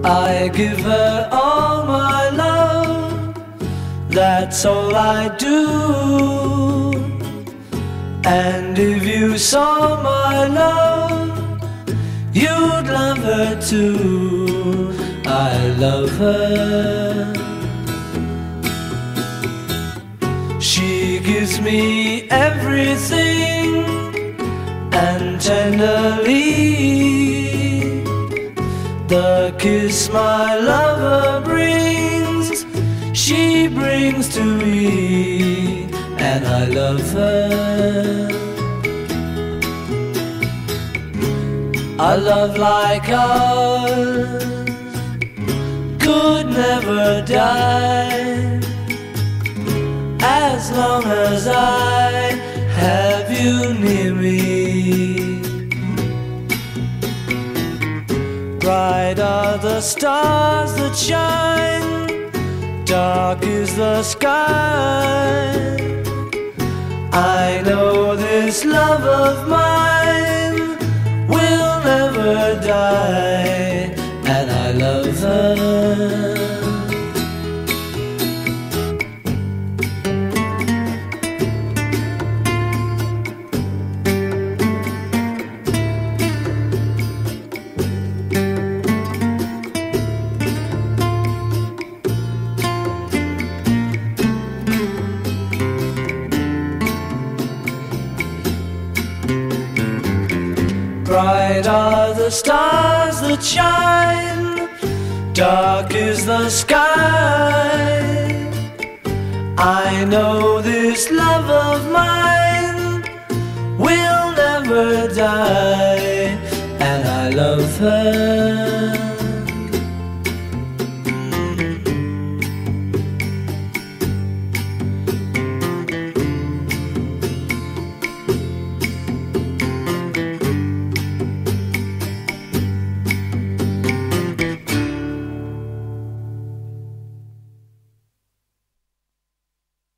I give her all my love, that's all I do. And if you saw my love, you'd love her too. I love her. She gives me everything, and tenderly the kiss my lover brings, she brings to me, and I love her. A love like ours could never die, as long as I have you near me. Bright are the stars that shine, dark is the sky. I know this love of mine will never die, and I love her. Bright are the stars that shine, dark is the sky. I know this love of mine will never die, and I love her.